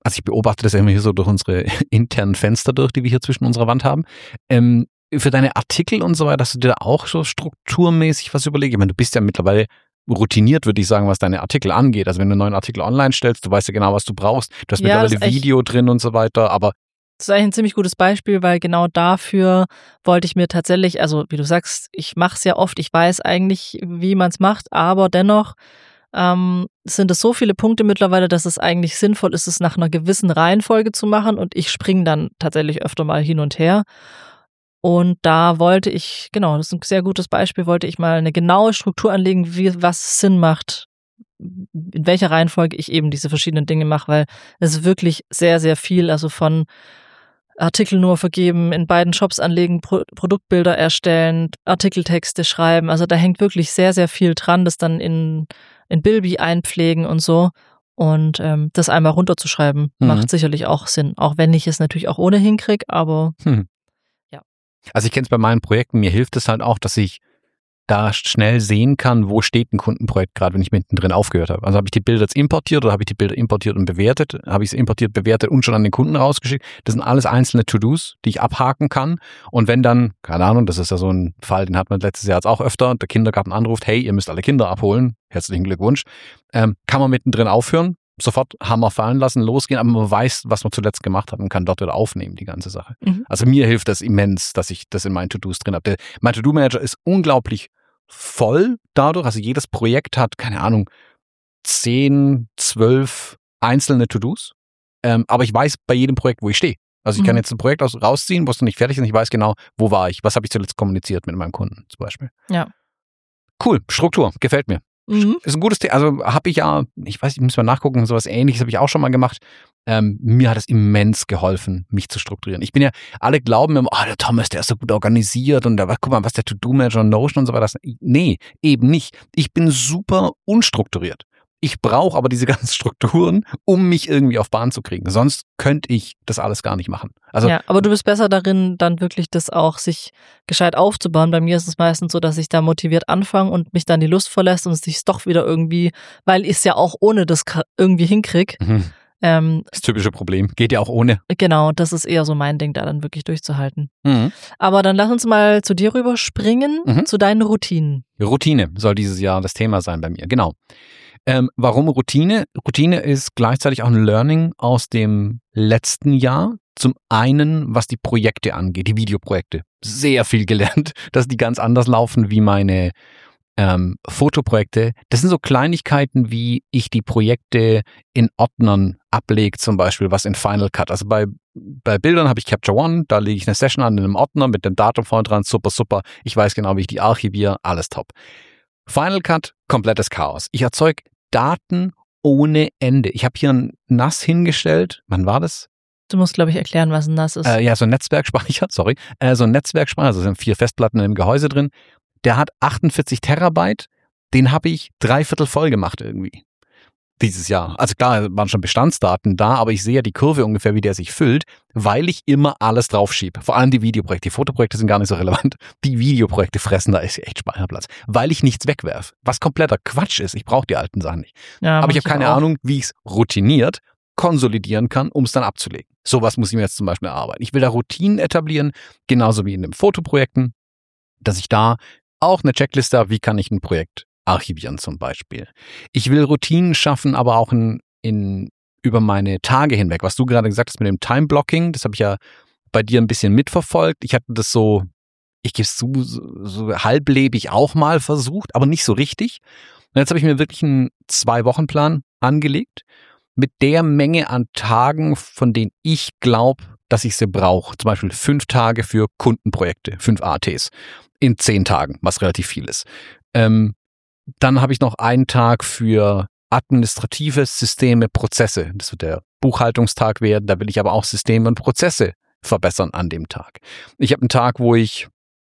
also ich beobachte das ja immer hier so durch unsere internen Fenster durch, die wir hier zwischen unserer Wand haben. Ähm, für deine Artikel und so weiter, hast du dir da auch so strukturmäßig was überlegt? Ich meine, du bist ja mittlerweile routiniert, würde ich sagen, was deine Artikel angeht. Also wenn du einen neuen Artikel online stellst, du weißt ja genau, was du brauchst. Du hast Ja, das mittlerweile ist echt- Video drin und so weiter, aber Das ist eigentlich ein ziemlich gutes Beispiel, weil genau dafür wollte ich mir tatsächlich, also wie du sagst, ich mache es ja oft, ich weiß eigentlich, wie man es macht, aber dennoch ähm, sind es so viele Punkte mittlerweile, dass es eigentlich sinnvoll ist, es nach einer gewissen Reihenfolge zu machen und ich springe dann tatsächlich öfter mal hin und her. Und da wollte ich, genau, das ist ein sehr gutes Beispiel, wollte ich mal eine genaue Struktur anlegen, wie was Sinn macht, in welcher Reihenfolge ich eben diese verschiedenen Dinge mache, weil es ist wirklich sehr, sehr viel, also von Artikel nur vergeben, in beiden Shops anlegen, Pro- Produktbilder erstellen, Artikeltexte schreiben. Also da hängt wirklich sehr, sehr viel dran, das dann in, in Bilby einpflegen und so. Und ähm, das einmal runterzuschreiben, Mhm. macht sicherlich auch Sinn. Auch wenn ich es natürlich auch ohnehin kriege, aber hm. Ja. Also ich kenne es bei meinen Projekten, mir hilft es halt auch, dass ich da schnell sehen kann, wo steht ein Kundenprojekt gerade, wenn ich mittendrin aufgehört habe. Also habe ich die Bilder jetzt importiert oder habe ich die Bilder importiert und bewertet? Habe ich es importiert, bewertet und schon an den Kunden rausgeschickt? Das sind alles einzelne To-Dos, die ich abhaken kann. Und wenn dann, keine Ahnung, das ist ja so ein Fall, den hat man letztes Jahr jetzt auch öfter, der Kindergarten anruft, hey, ihr müsst alle Kinder abholen, herzlichen Glückwunsch, ähm, kann man mittendrin aufhören, sofort Hammer fallen lassen, losgehen, aber man weiß, was man zuletzt gemacht hat und kann dort wieder aufnehmen, die ganze Sache. Mhm. Also mir hilft das immens, dass ich das in meinen To-Dos drin habe. Der, mein To-Do-Manager ist unglaublich voll dadurch, also jedes Projekt hat, keine Ahnung, zehn, zwölf einzelne To-Dos, ähm, aber ich weiß bei jedem Projekt, wo ich stehe. Also ich kann Mhm. jetzt ein Projekt aus, rausziehen, wo es noch nicht fertig ist und ich weiß genau, wo war ich, was habe ich zuletzt kommuniziert mit meinem Kunden zum Beispiel. Ja. Cool, Struktur, gefällt mir. Mhm. Ist ein gutes Thema, also habe ich ja, ich weiß, ich muss mal nachgucken, sowas Ähnliches habe ich auch schon mal gemacht. Ähm, mir hat es immens geholfen, mich zu strukturieren. Ich bin ja, alle glauben immer, oh, der Thomas, der ist so gut organisiert und der, guck mal, was der To-Do-Manager und Notion und so weiter ist. Nee, eben nicht. Ich bin super unstrukturiert. Ich brauche aber diese ganzen Strukturen, um mich irgendwie auf Bahn zu kriegen. Sonst könnte ich das alles gar nicht machen. Also Ja, aber du bist besser darin, dann wirklich das auch sich gescheit aufzubauen. Bei mir ist es meistens so, dass ich da motiviert anfange und mich dann die Lust verlässt und es sich doch wieder irgendwie, weil ich es ja auch ohne das kra- irgendwie hinkrieg. mhm, Ähm, das typische Problem. Geht ja auch ohne. genau, das ist eher so mein Ding, da dann wirklich durchzuhalten. Mhm. Aber dann lass uns mal zu dir rüberspringen, Mhm. zu deinen Routinen. Routine soll dieses Jahr das Thema sein bei mir, genau. Ähm, warum Routine? Routine ist gleichzeitig auch ein Learning aus dem letzten Jahr. Zum einen, was die Projekte angeht, die Videoprojekte. Sehr viel gelernt, dass die ganz anders laufen wie meine ähm, Fotoprojekte. Das sind so Kleinigkeiten, wie ich die Projekte in Ordnern ablege, zum Beispiel was in Final Cut. Also bei, bei Bildern habe ich Capture One, da lege ich eine Session an in einem Ordner mit dem Datum vorne dran, super, super. Ich weiß genau, wie ich die archiviere, alles top. Final Cut, komplettes Chaos. Ich erzeuge Daten ohne Ende. Ich habe hier ein N A S hingestellt. Wann war das? Du musst, glaube ich, erklären, was ein N A S ist. Äh, ja, so ein Netzwerkspeicher, sorry. Äh, so ein Netzwerkspeicher, also sind vier Festplatten im Gehäuse drin. Der hat achtundvierzig Terabyte. Den habe ich dreiviertel voll gemacht irgendwie. Dieses Jahr. Also klar, waren schon Bestandsdaten da, aber ich sehe ja die Kurve ungefähr, wie der sich füllt, weil ich immer alles draufschiebe. Vor allem die Videoprojekte. Die Fotoprojekte sind gar nicht so relevant. Die Videoprojekte fressen da echt Speicherplatz. Weil ich nichts wegwerfe. Was kompletter Quatsch ist. Ich brauche die alten Sachen nicht. Ja, Aber ich mach habe keine auch. Ahnung, wie ich es routiniert konsolidieren kann, um es dann abzulegen. Sowas muss ich mir jetzt zum Beispiel erarbeiten. Ich will da Routinen etablieren, genauso wie in den Fotoprojekten, dass ich da auch eine Checkliste habe, wie kann ich ein Projekt archivieren zum Beispiel. Ich will Routinen schaffen, aber auch in, in über meine Tage hinweg. Was du gerade gesagt hast mit dem Time-Blocking, das habe ich ja bei dir ein bisschen mitverfolgt. Ich hatte das so, ich gebe es zu, so, so halblebig auch mal versucht, aber nicht so richtig. Und jetzt habe ich mir wirklich einen Zwei-Wochen-Plan angelegt mit der Menge an Tagen, von denen ich glaube, dass ich sie brauche. Zum Beispiel fünf Tage für Kundenprojekte, fünf A Ts in zehn Tagen, was relativ viel ist. Ähm, dann habe ich noch einen Tag für administrative Systeme, Prozesse. Das wird der Buchhaltungstag werden. Da will ich aber auch Systeme und Prozesse verbessern an dem Tag. Ich habe einen Tag, wo ich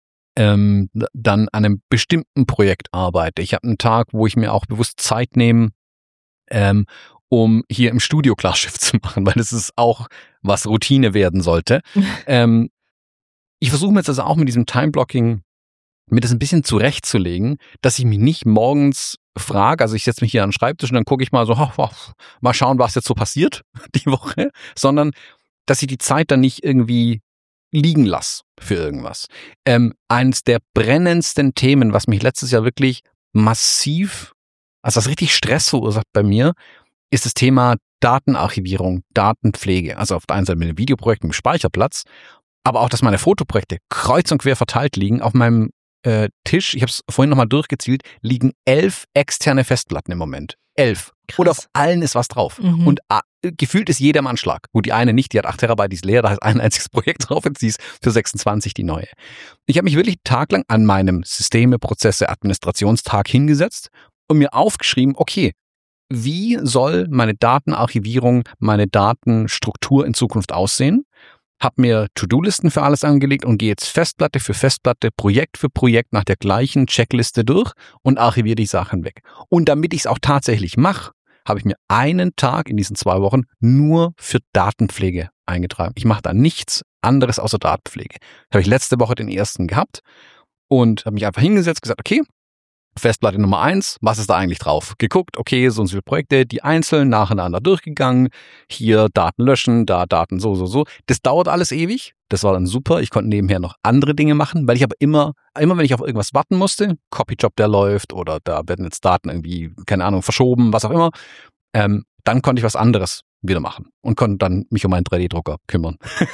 ähm, dann an einem bestimmten Projekt arbeite. Ich habe einen Tag, wo ich mir auch bewusst Zeit nehme, ähm, um hier im Studio Klarschiff zu machen, weil das ist auch, was Routine werden sollte. ähm, ich versuche mir jetzt also auch mit diesem Time-Blocking mir das ein bisschen zurechtzulegen, dass ich mich nicht morgens frage, also ich setze mich hier an den Schreibtisch und dann gucke ich mal so, oh, oh, mal schauen, was jetzt so passiert die Woche, sondern dass ich die Zeit dann nicht irgendwie liegen lasse für irgendwas. Ähm, eines der brennendsten Themen, was mich letztes Jahr wirklich massiv, also was richtig Stress verursacht bei mir, ist das Thema Datenarchivierung, Datenpflege. Also auf der einen Seite mit dem Videoprojekt, mit dem Speicherplatz, aber auch, dass meine Fotoprojekte kreuz und quer verteilt liegen auf meinem äh, Tisch. Ich habe es vorhin nochmal durchgezielt, liegen elf externe Festplatten im Moment. Elf. Krass. Und auf allen ist was drauf. Mhm. Und äh, gefühlt ist jeder im Anschlag. Gut, die eine nicht, die hat acht Terabyte, die ist leer, da ist ein einziges Projekt drauf, jetzt die ist für sechsundzwanzig die neue. Ich habe mich wirklich taglang an meinem Systeme, Prozesse, Administrationstag hingesetzt und mir aufgeschrieben, okay, wie soll meine Datenarchivierung, meine Datenstruktur in Zukunft aussehen? Hab mir To-Do-Listen für alles angelegt und gehe jetzt Festplatte für Festplatte, Projekt für Projekt nach der gleichen Checkliste durch und archiviere die Sachen weg. Und damit ich es auch tatsächlich mache, habe ich mir einen Tag in diesen zwei Wochen nur für Datenpflege eingetragen. Ich mache da nichts anderes außer Datenpflege. Da habe ich letzte Woche den ersten gehabt und habe mich einfach hingesetzt, gesagt, okay, Festplatte Nummer eins, was ist da eigentlich drauf? Geguckt, okay, so und so viele Projekte, die einzeln nacheinander durchgegangen, hier Daten löschen, da Daten so, so, so. Das dauert alles ewig, das war dann super, ich konnte nebenher noch andere Dinge machen, weil ich aber immer, immer wenn ich auf irgendwas warten musste, Copyjob, der läuft oder da werden jetzt Daten irgendwie, keine Ahnung, verschoben, was auch immer, ähm, dann konnte ich was anderes wieder machen und konnte dann mich um einen drei D Drucker kümmern.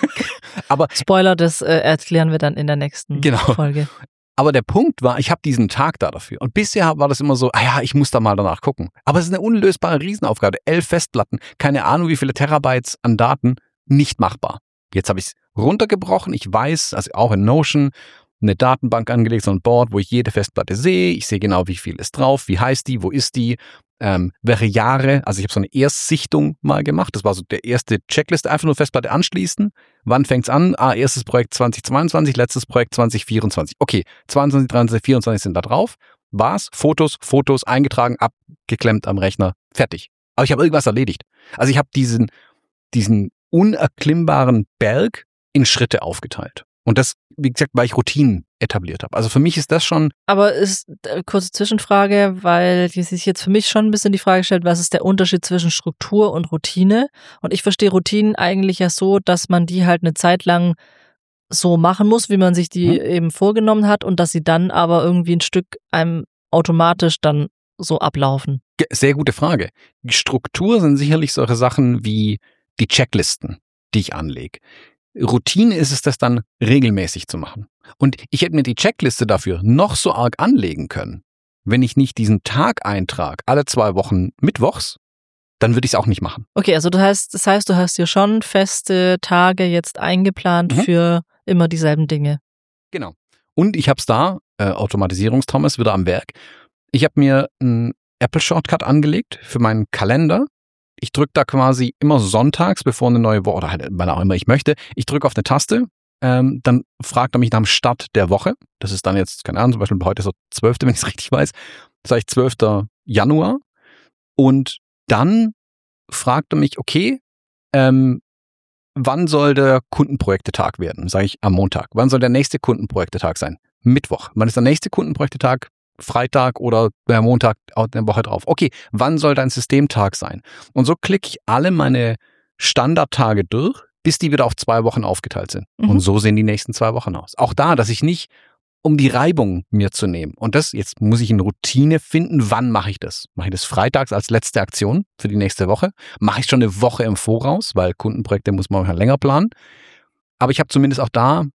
Aber Spoiler, das äh, erklären wir dann in der nächsten genau. Folge. Aber der Punkt war, ich habe diesen Tag da dafür. Und bisher war das immer so, ah ja, ich muss da mal danach gucken. Aber es ist eine unlösbare Riesenaufgabe. Elf Festplatten, keine Ahnung wie viele Terabytes an Daten, nicht machbar. Jetzt habe ich es runtergebrochen. Ich weiß, also auch in Notion, eine Datenbank angelegt, so ein Board, wo ich jede Festplatte sehe. Ich sehe genau, wie viel ist drauf, wie heißt die, wo ist die, ähm, welche Jahre. Also ich habe so eine Erstsichtung mal gemacht. Das war so der erste Checkliste. Einfach nur Festplatte anschließen. Wann fängt's an? Ah, erstes Projekt zwanzig zweiundzwanzig, letztes Projekt zwanzig vierundzwanzig. Okay, zweiundzwanzig, dreiundzwanzig, vierundzwanzig sind da drauf. War's? Fotos, Fotos eingetragen, abgeklemmt am Rechner, fertig. Aber ich habe irgendwas erledigt. Also ich habe diesen, diesen unerklimmbaren Berg in Schritte aufgeteilt. Und das, wie gesagt, weil ich Routinen etabliert habe. Also für mich ist das schon... Aber ist, äh, kurze Zwischenfrage, weil die sich jetzt für mich schon ein bisschen die Frage stellt, was ist der Unterschied zwischen Struktur und Routine? Und ich verstehe Routinen eigentlich ja so, dass man die halt eine Zeit lang so machen muss, wie man sich die hm. eben vorgenommen hat und dass sie dann aber irgendwie ein Stück einem automatisch dann so ablaufen. Sehr gute Frage. Die Struktur sind sicherlich solche Sachen wie die Checklisten, die ich anlege. Routine ist es, das dann regelmäßig zu machen. Und ich hätte mir die Checkliste dafür noch so arg anlegen können, wenn ich nicht diesen Tag eintrage, alle zwei Wochen mittwochs, dann würde ich es auch nicht machen. Okay, also das heißt, das heißt, du hast dir schon feste Tage jetzt eingeplant mhm. für immer dieselben Dinge. Genau. Und ich habe es da, äh, Automatisierungs-Thomas, wieder am Werk. Ich habe mir einen Apple-Shortcut angelegt für meinen Kalender. Ich drücke da quasi immer sonntags, bevor eine neue Woche, oder halt wann auch immer ich möchte, ich drücke auf eine Taste, ähm, dann fragt er mich nach dem Start der Woche. Das ist dann jetzt, keine Ahnung, zum Beispiel heute ist so zwölfte, wenn ich es richtig weiß, sage ich zwölfter Januar. Und dann fragt er mich, okay, ähm, wann soll der Kundenprojektetag werden? Sage ich am Montag. Wann soll der nächste Kundenprojektetag sein? Mittwoch. Wann ist der nächste Kundenprojektetag? Freitag oder äh, Montag eine Woche drauf. Okay, wann soll dein Systemtag sein? Und so klicke ich alle meine Standardtage durch, bis die wieder auf zwei Wochen aufgeteilt sind. Mhm. Und so sehen die nächsten zwei Wochen aus. Auch da, dass ich nicht, um die Reibung mir zu nehmen. Und das, jetzt muss ich eine Routine finden, wann mache ich das? Mache ich das freitags als letzte Aktion für die nächste Woche? Mache ich schon eine Woche im Voraus, weil Kundenprojekte muss man halt länger planen. Aber ich habe zumindest auch da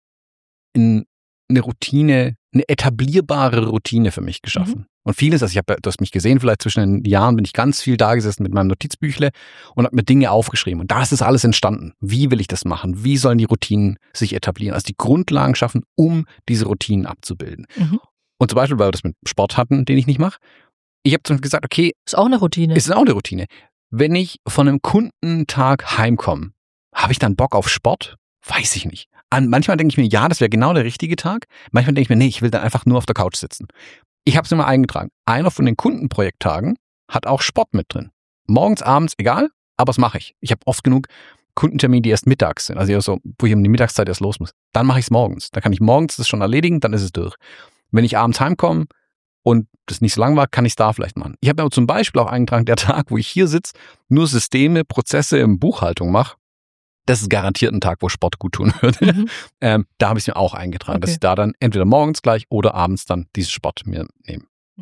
in eine Routine, eine etablierbare Routine für mich geschaffen. Mhm. Und vieles, also ich habe, du hast mich gesehen, vielleicht zwischen den Jahren bin ich ganz viel da gesessen mit meinem Notizbüchle und habe mir Dinge aufgeschrieben. Und da ist das alles entstanden. Wie will ich das machen? Wie sollen die Routinen sich etablieren? Also die Grundlagen schaffen, um diese Routinen abzubilden. Mhm. Und zum Beispiel, weil wir das mit Sport hatten, den ich nicht mache, ich habe zum Beispiel gesagt, okay. Ist auch eine Routine. Ist auch eine Routine. Wenn ich von einem Kundentag heimkomme, habe ich dann Bock auf Sport? Weiß ich nicht. An, manchmal denke ich mir, ja, das wäre genau der richtige Tag. Manchmal denke ich mir, nee, ich will dann einfach nur auf der Couch sitzen. Ich habe es immer eingetragen. Einer von den Kundenprojekttagen hat auch Sport mit drin. Morgens, abends, egal, aber das mache ich. Ich habe oft genug Kundentermine, die erst mittags sind, also so, wo ich um die Mittagszeit erst los muss. Dann mache ich es morgens. Dann kann ich morgens das schon erledigen, dann ist es durch. Wenn ich abends heimkomme und das nicht so lang war, kann ich es da vielleicht machen. Ich habe mir aber zum Beispiel auch eingetragen, der Tag, wo ich hier sitze, nur Systeme, Prozesse in Buchhaltung mache. Das ist garantiert ein Tag, wo Sport gut tun würde. Mhm. Ähm, da habe ich es mir auch eingetragen, okay. dass ich da dann entweder morgens gleich oder abends dann diesen Sport mir nehme.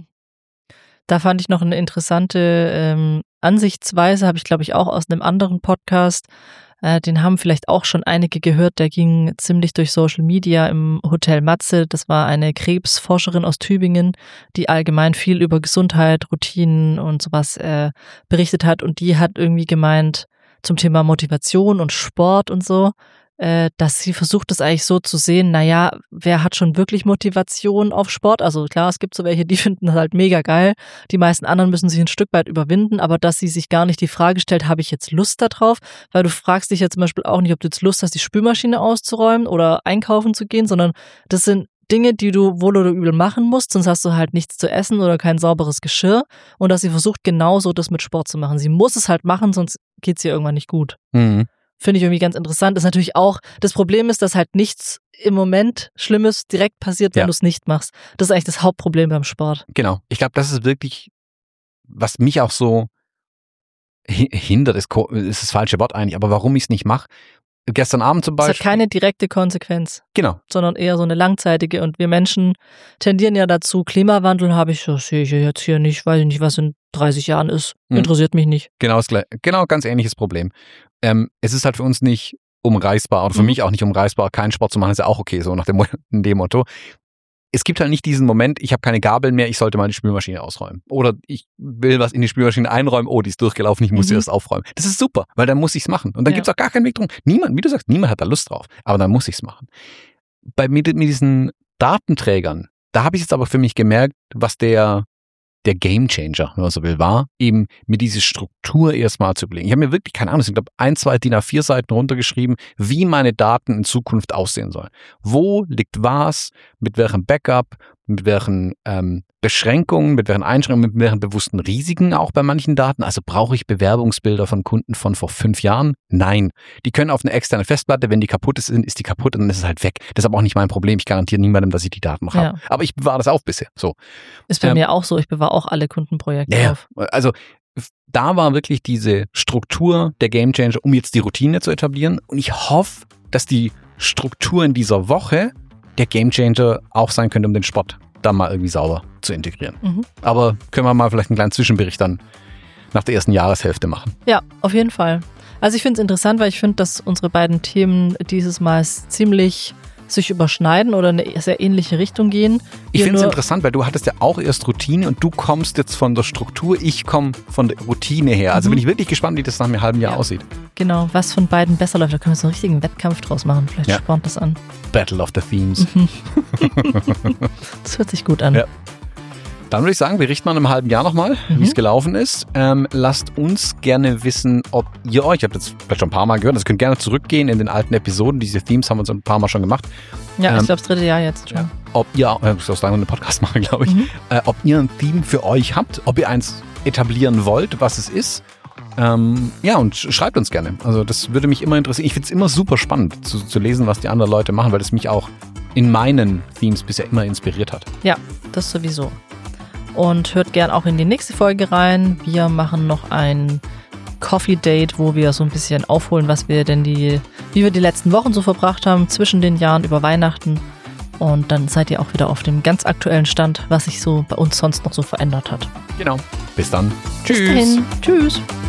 Da fand ich noch eine interessante ähm, Ansichtsweise, habe ich glaube ich auch aus einem anderen Podcast. Äh, den haben vielleicht auch schon einige gehört, der ging ziemlich durch Social Media im Hotel Matze. Das war eine Krebsforscherin aus Tübingen, die allgemein viel über Gesundheit, Routinen und sowas äh, berichtet hat. Und die hat irgendwie gemeint, zum Thema Motivation und Sport und so, äh, dass sie versucht, das eigentlich so zu sehen, naja, wer hat schon wirklich Motivation auf Sport? Also klar, es gibt so welche, die finden das halt mega geil. Die meisten anderen müssen sich ein Stück weit überwinden, aber dass sie sich gar nicht die Frage stellt, habe ich jetzt Lust darauf? Weil du fragst dich ja zum Beispiel auch nicht, ob du jetzt Lust hast, die Spülmaschine auszuräumen oder einkaufen zu gehen, sondern das sind Dinge, die du wohl oder übel machen musst, sonst hast du halt nichts zu essen oder kein sauberes Geschirr, und dass sie versucht, genauso das mit Sport zu machen. Sie muss es halt machen, sonst geht's ihr irgendwann nicht gut. Mhm. Finde ich irgendwie ganz interessant. Das ist natürlich auch, das Problem ist, dass halt nichts im Moment Schlimmes direkt passiert, wenn ja. du es nicht machst. Das ist eigentlich das Hauptproblem beim Sport. Genau. Ich glaube, das ist wirklich, was mich auch so hindert, ist, ist das falsche Wort eigentlich, aber warum ich es nicht mache. Gestern Abend zum Beispiel. Das hat keine direkte Konsequenz. Genau. Sondern eher so eine langzeitige. Und wir Menschen tendieren ja dazu, Klimawandel habe ich, das sehe ich ja jetzt hier nicht, weiß ich nicht, was in dreißig Jahren ist. Interessiert hm. mich nicht. Genau, das, genau, ganz ähnliches Problem. Ähm, es ist halt für uns nicht umreißbar, oder für mhm. mich auch nicht umreißbar, keinen Sport zu machen, ist ja auch okay, so nach dem, dem Motto. Es gibt halt nicht diesen Moment, ich habe keine Gabeln mehr, ich sollte mal die Spülmaschine ausräumen. Oder ich will was in die Spülmaschine einräumen, oh, die ist durchgelaufen, ich muss mhm. das aufräumen. Das ist super, weil dann muss ich es machen. Und dann ja. gibt es auch gar keinen Weg drum. Niemand, wie du sagst, niemand hat da Lust drauf. Aber dann muss ich es machen. Bei mit, mit diesen Datenträgern, da habe ich jetzt aber für mich gemerkt, was der, der Gamechanger, wenn man so will, war, eben mit dieser Struktur erstmal zu belegen. Ich habe mir wirklich, keine Ahnung, ich glaube, ein, zwei D I N A vier Seiten runtergeschrieben, wie meine Daten in Zukunft aussehen sollen. Wo liegt was, mit welchem Backup, mit welchen ähm, Beschränkungen, mit welchen Einschränkungen, mit welchen bewussten Risiken auch bei manchen Daten. Also brauche ich Bewerbungsbilder von Kunden von vor fünf Jahren? Nein. Die können auf eine externe Festplatte, wenn die kaputt ist, ist die kaputt und dann ist es halt weg. Das ist aber auch nicht mein Problem. Ich garantiere niemandem, dass ich die Daten noch ja. habe. Aber ich bewahre das auf bisher. So. Ist bei ähm, mir auch so. Ich bewahre auch alle Kundenprojekte ja, auf. Also da war wirklich diese Struktur der Gamechanger, um jetzt die Routine zu etablieren. Und ich hoffe, dass die Struktur in dieser Woche der Gamechanger auch sein könnte, um den Sport dann mal irgendwie sauber zu integrieren. Mhm. Aber können wir mal vielleicht einen kleinen Zwischenbericht dann nach der ersten Jahreshälfte machen. Ja, auf jeden Fall. Also ich finde es interessant, weil ich finde, dass unsere beiden Themen dieses Mal ziemlich sich überschneiden oder in eine sehr ähnliche Richtung gehen. Ich finde es interessant, weil du hattest ja auch erst Routine und du kommst jetzt von der Struktur, ich komme von der Routine her. Also mhm. bin ich wirklich gespannt, wie das nach einem halben Jahr ja. aussieht. Genau, was von beiden besser läuft. Da können wir so einen richtigen Wettkampf draus machen. Vielleicht ja. spornt das an. Battle of the Themes. Mhm. Das hört sich gut an. Ja. Dann würde ich sagen, berichten wir in einem halben Jahr nochmal, mhm. wie es gelaufen ist. Ähm, lasst uns gerne wissen, ob ihr euch, ich habe das vielleicht schon ein paar Mal gehört, also könnt gerne zurückgehen in den alten Episoden. Diese Themes haben wir uns ein paar Mal schon gemacht. Ja, ähm, ich glaube, das dritte Jahr jetzt schon. Ja, ob ihr, äh, ich soll lange einen Podcast machen, glaube ich, mhm. äh, ob ihr ein Theme für euch habt, ob ihr eins etablieren wollt, was es ist. Ähm, ja, und schreibt uns gerne. Also das würde mich immer interessieren. Ich finde es immer super spannend zu, zu lesen, was die anderen Leute machen, weil es mich auch in meinen Themes bisher immer inspiriert hat. Ja, das sowieso. Und hört gern auch in die nächste Folge rein. Wir machen noch ein Coffee Date, wo wir so ein bisschen aufholen, was wir denn die, wie wir die letzten Wochen so verbracht haben, zwischen den Jahren über Weihnachten. Und dann seid ihr auch wieder auf dem ganz aktuellen Stand, was sich so bei uns sonst noch so verändert hat. Genau. Bis dann. Tschüss. Bis dahin. Tschüss.